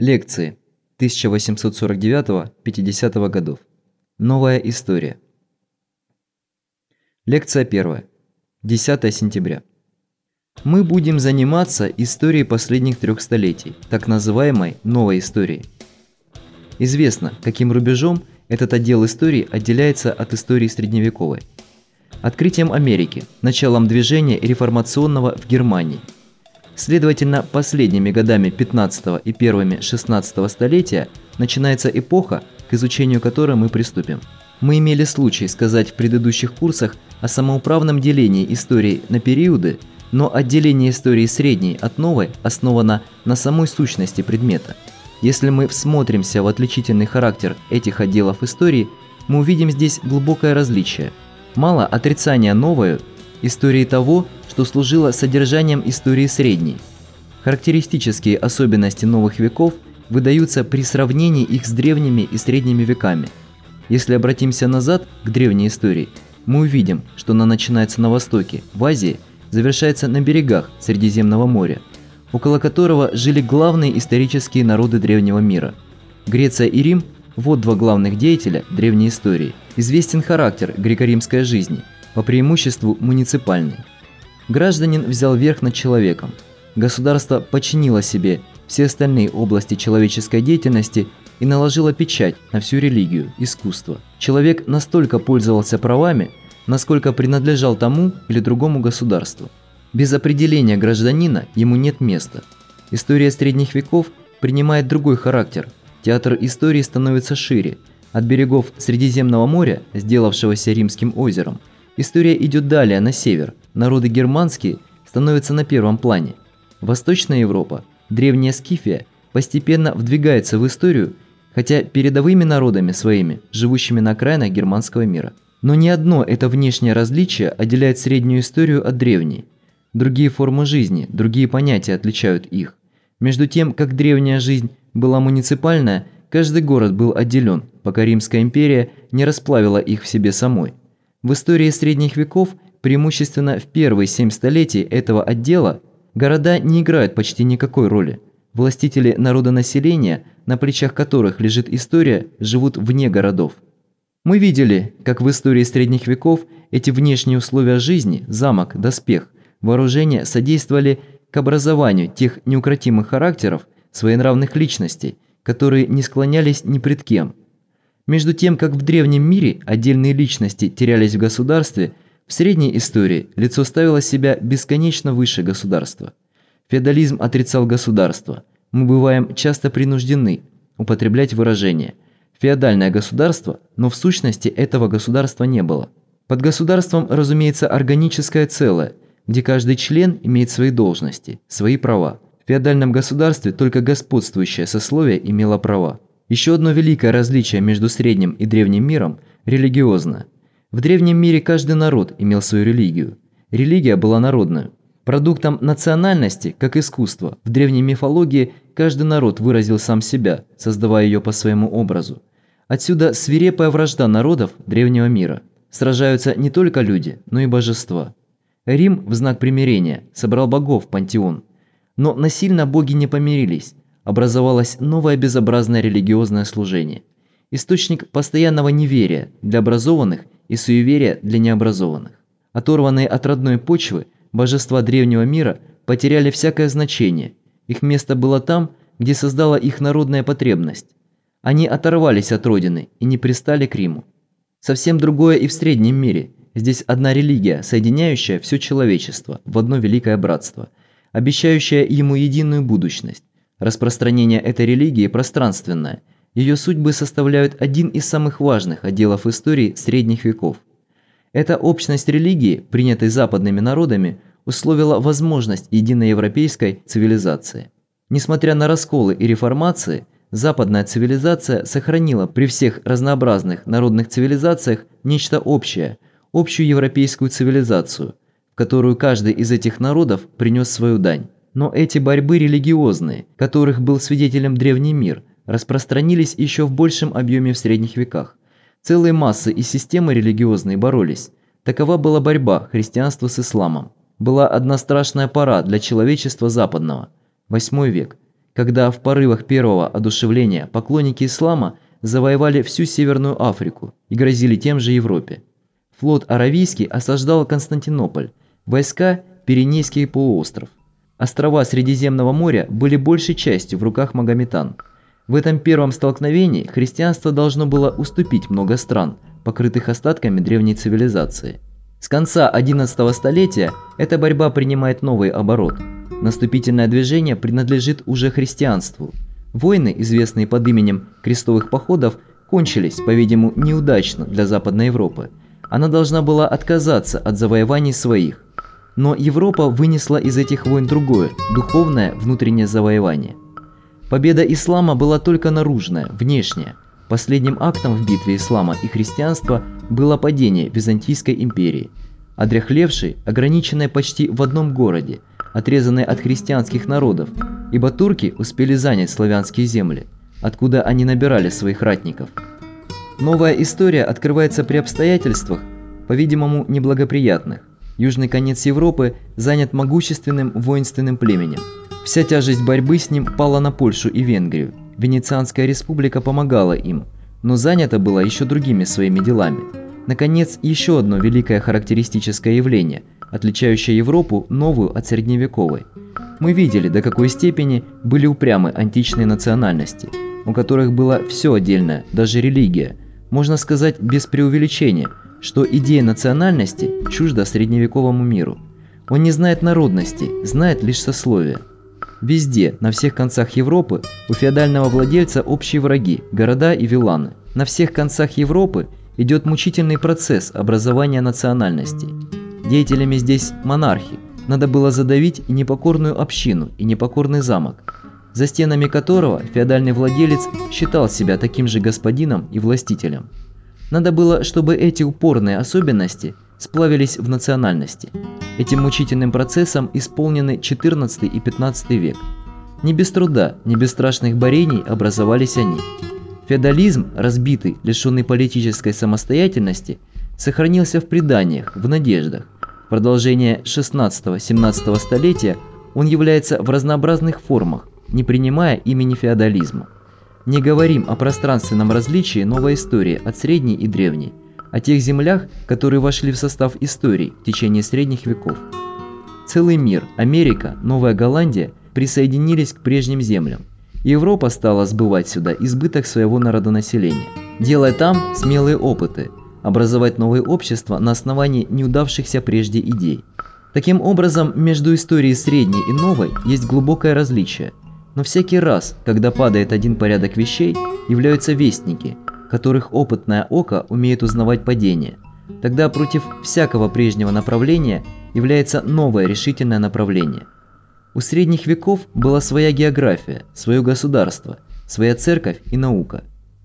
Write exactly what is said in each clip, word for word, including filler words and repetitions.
Лекции тысяча восемьсот сорок девятого — пятидесятого годов. Новая история. Лекция первая. десятое сентября. Мы будем заниматься историей последних трех столетий, так называемой новой историей. Известно, каким рубежом этот отдел истории отделяется от истории средневековой. Открытием Америки, началом движения реформационного в Германии. Следовательно, последними годами пятнадцатого и первыми шестнадцатого столетия начинается эпоха, к изучению которой мы приступим. Мы имели случай сказать в предыдущих курсах о самоуправном делении истории на периоды, но отделение истории средней от новой основано на самой сущности предмета. Если мы всмотримся в отличительный характер этих отделов истории, мы увидим здесь глубокое различие. Мало отрицания новой истории того, что служило содержанием истории средней. Характеристические особенности новых веков выдаются при сравнении их с древними и средними веками. Если обратимся назад к древней истории, мы увидим, что она начинается на востоке, в Азии, завершается на берегах Средиземного моря, около которого жили главные исторические народы древнего мира. Греция и Рим – вот два главных деятеля древней истории. Известен характер греко-римской жизни, по преимуществу муниципальный. Гражданин взял верх над человеком. Государство подчинило себе все остальные области человеческой деятельности и наложило печать на всю религию, искусство. Человек настолько пользовался правами, насколько принадлежал тому или другому государству. Без определения гражданина ему нет места. История средних веков принимает другой характер. Театр истории становится шире. От берегов Средиземного моря, сделавшегося Римским озером, история идет далее, на север. Народы германские становятся на первом плане. Восточная Европа, древняя Скифия, постепенно вдвигается в историю, хотя передовыми народами своими, живущими на окраинах германского мира. Но ни одно это внешнее различие отделяет среднюю историю от древней. Другие формы жизни, другие понятия отличают их. Между тем, как древняя жизнь была муниципальная, каждый город был отделен, пока Римская империя не расплавила их в себе самой. В истории средних веков, преимущественно в первые семь столетий этого отдела, города не играют почти никакой роли. Властители народонаселения, на плечах которых лежит история, живут вне городов. Мы видели, как в истории средних веков эти внешние условия жизни – замок, доспех, вооружение – содействовали к образованию тех неукротимых характеров, своенравных личностей, которые не склонялись ни пред кем. Между тем, как в древнем мире отдельные личности терялись в государстве, в средней истории лицо ставило себя бесконечно выше государства. Феодализм отрицал государство. Мы бываем часто принуждены употреблять выражение «феодальное государство», но в сущности этого государства не было. Под государством, разумеется, органическое целое, где каждый член имеет свои должности, свои права. В феодальном государстве только господствующее сословие имело права. Еще одно великое различие между средним и древним миром – религиозное. В древнем мире каждый народ имел свою религию. Религия была народной. Продуктом национальности, как искусство, в древней мифологии каждый народ выразил сам себя, создавая ее по своему образу. Отсюда свирепая вражда народов древнего мира. Сражаются не только люди, но и божества. Рим в знак примирения собрал богов в пантеон. Но насильно боги не помирились. Образовалось новое безобразное религиозное служение. Источник постоянного неверия для образованных и суеверия для необразованных. Оторванные от родной почвы, божества древнего мира потеряли всякое значение. Их место было там, где создала их народная потребность. Они оторвались от родины и не пристали к Риму. Совсем другое и в среднем мире. Здесь одна религия, соединяющая все человечество в одно великое братство, обещающая ему единую будущность. Распространение этой религии пространственное. Ее судьбы составляют один из самых важных отделов истории средних веков. Эта общность религии, принятой западными народами, условила возможность единой европейской цивилизации. Несмотря на расколы и реформации, западная цивилизация сохранила при всех разнообразных народных цивилизациях нечто общее, общую европейскую цивилизацию, в которую каждый из этих народов принес свою дань. Но эти борьбы религиозные, которых был свидетелем древний мир, распространились еще в большем объеме в средних веках. Целые массы и системы религиозные боролись. Такова была борьба христианства с исламом. Была одна страшная пора для человечества западного – восьмой век, когда в порывах первого одушевления поклонники ислама завоевали всю Северную Африку и грозили тем же Европе. Флот Аравийский осаждал Константинополь, войска – Пиренейский полуостров. Острова Средиземного моря были большей частью в руках магометан. В этом первом столкновении христианство должно было уступить много стран, покрытых остатками древней цивилизации. С конца одиннадцатого столетия эта борьба принимает новый оборот. Наступительное движение принадлежит уже христианству. Войны, известные под именем крестовых походов, кончились, по-видимому, неудачно для Западной Европы. Она должна была отказаться от завоеваний своих. Но Европа вынесла из этих войн другое, духовное внутреннее завоевание. Победа ислама была только наружная, внешняя. Последним актом в битве ислама и христианства было падение Византийской империи, одряхлевшей, ограниченной почти в одном городе, отрезанной от христианских народов, ибо турки успели занять славянские земли, откуда они набирали своих ратников. Новая история открывается при обстоятельствах, по-видимому, неблагоприятных. Южный конец Европы занят могущественным воинственным племенем. Вся тяжесть борьбы с ним пала на Польшу и Венгрию. Венецианская республика помогала им, но занята была еще другими своими делами. Наконец, еще одно великое характеристическое явление, отличающее Европу новую от средневековой. Мы видели, до какой степени были упрямы античные национальности, у которых было все отдельное, даже религия. Можно сказать без преувеличения, что идея национальности чужда средневековому миру. Он не знает народности, знает лишь сословия. Везде, на всех концах Европы, у феодального владельца общие враги – города и вилланы. На всех концах Европы идет мучительный процесс образования национальностей. Деятелями здесь монархи. Надо было задавить и непокорную общину, и непокорный замок, за стенами которого феодальный владелец считал себя таким же господином и властителем. Надо было, чтобы эти упорные особенности сплавились в национальности. Этим мучительным процессом исполнены четырнадцатый и пятнадцатый век. Не без труда, не без страшных борений образовались они. Феодализм, разбитый, лишенный политической самостоятельности, сохранился в преданиях, в надеждах. В продолжение шестнадцатого-семнадцатого столетия он является в разнообразных формах, не принимая имени феодализма. Не говорим о пространственном различии новой истории от средней и древней, о тех землях, которые вошли в состав истории в течение средних веков. Целый мир, Америка, Новая Голландия присоединились к прежним землям. Европа стала сбывать сюда избыток своего народонаселения, делая там смелые опыты, образовать новые общества на основании неудавшихся прежде идей. Таким образом, между историей средней и новой есть глубокое различие. Но всякий раз, когда падает один порядок вещей, являются вестники, которых опытное око умеет узнавать падение. Тогда против всякого прежнего направления является новое решительное направление. У средних веков была своя география, свое государство, своя церковь и наука.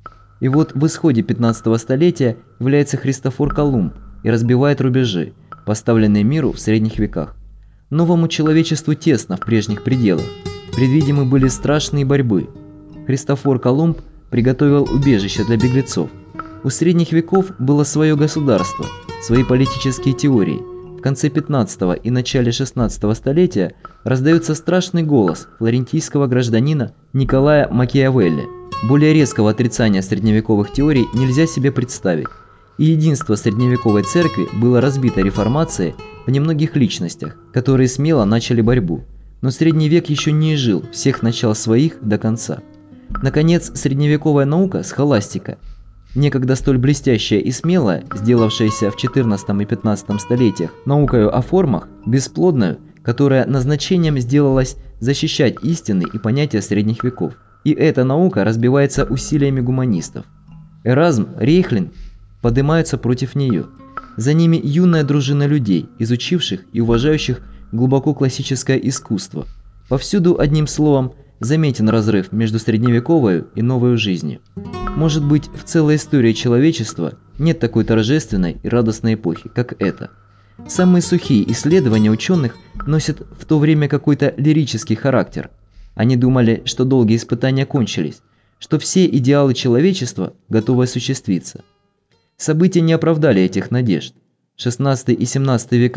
И вот в исходе пятнадцатого столетия является Христофор Колумб и разбивает рубежи, поставленные миру в средних веках. Новому человечеству тесно в прежних пределах. Предвидимы были страшные борьбы. Христофор Колумб приготовил убежище для беглецов. У средних веков было свое государство, свои политические теории. В конце пятнадцатого и начале шестнадцатого столетия раздается страшный голос флорентийского гражданина Николая Макиавелли. Более резкого отрицания средневековых теорий нельзя себе представить. И единство средневековой церкви было разбито реформацией в немногих личностях, которые смело начали борьбу. Но средний век еще не изжил всех начал своих до конца. Наконец, средневековая наука, схоластика, некогда столь блестящая и смелая, сделавшаяся в четырнадцатом и пятнадцатом столетиях наукою о формах, бесплодную, которая назначением сделалась защищать истины и понятия средних веков. И эта наука разбивается усилиями гуманистов. Эразм, Рейхлин поднимаются против нее. За ними юная дружина людей, изучивших и уважающих глубоко классическое искусство. Повсюду, одним словом, заметен разрыв между средневековой и новой жизнью. Может быть, в целой истории человечества нет такой торжественной и радостной эпохи, как эта. Самые сухие исследования ученых носят в то время какой-то лирический характер. Они думали, что долгие испытания кончились, что все идеалы человечества готовы осуществиться. События не оправдали этих надежд. шестнадцатый и семнадцатый века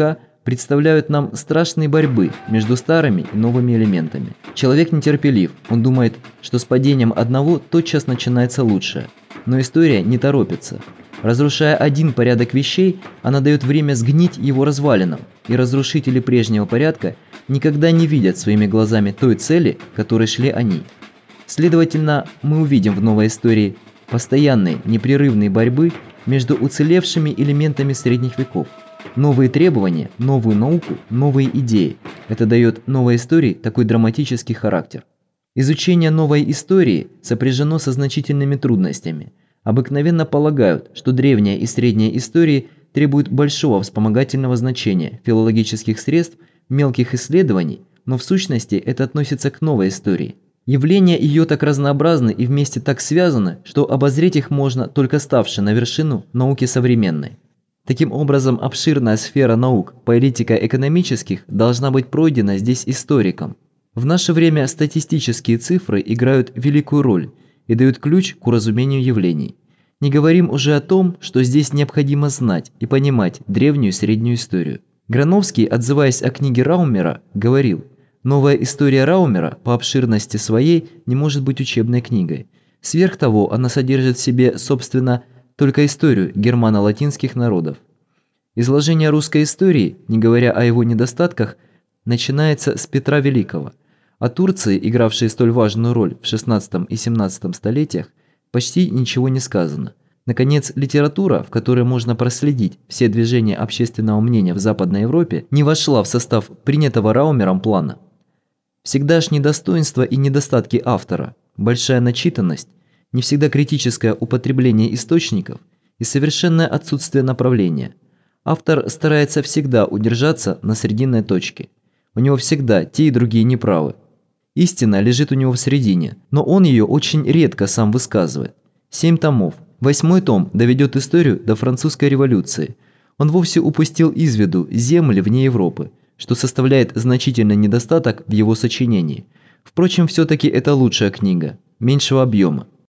представляют нам страшные борьбы между старыми и новыми элементами. Человек нетерпелив, он думает, что с падением одного тотчас начинается лучшее. Но история не торопится. Разрушая один порядок вещей, она дает время сгнить его развалинам, и разрушители прежнего порядка никогда не видят своими глазами той цели, к которой шли они. Следовательно, мы увидим в новой истории постоянные, непрерывные борьбы между уцелевшими элементами средних веков. Новые требования, новую науку, новые идеи. Это дает новой истории такой драматический характер. Изучение новой истории сопряжено со значительными трудностями. Обыкновенно полагают, что древняя и средняя истории требуют большого вспомогательного значения, филологических средств, мелких исследований, но в сущности это относится к новой истории. Явления ее так разнообразны и вместе так связаны, что обозреть их можно, только ставши на вершину науки современной. Таким образом, обширная сфера наук политико-экономических должна быть пройдена здесь историком. В наше время статистические цифры играют великую роль и дают ключ к уразумению явлений. Не говорим уже о том, что здесь необходимо знать и понимать древнюю и среднюю историю. Грановский, отзываясь о книге Раумера, говорил: «Новая история Раумера по обширности своей не может быть учебной книгой. Сверх того, она содержит в себе, собственно, только историю германо-латинских народов. Изложение русской истории, не говоря о его недостатках, начинается с Петра Великого. О Турции, игравшей столь важную роль в шестнадцатом и семнадцатом столетиях, почти ничего не сказано. Наконец, литература, в которой можно проследить все движения общественного мнения в Западной Европе, не вошла в состав принятого Раумером плана. Всегдашние достоинства и недостатки автора, большая начитанность, не всегда критическое употребление источников и совершенное отсутствие направления. Автор старается всегда удержаться на срединной точке. У него всегда те и другие неправы. Истина лежит у него в середине, но он ее очень редко сам высказывает. Семь томов. Восьмой том доведет историю до французской революции. Он вовсе упустил из виду земли вне Европы, что составляет значительный недостаток в его сочинении. Впрочем, все-таки это лучшая книга, меньшего объема.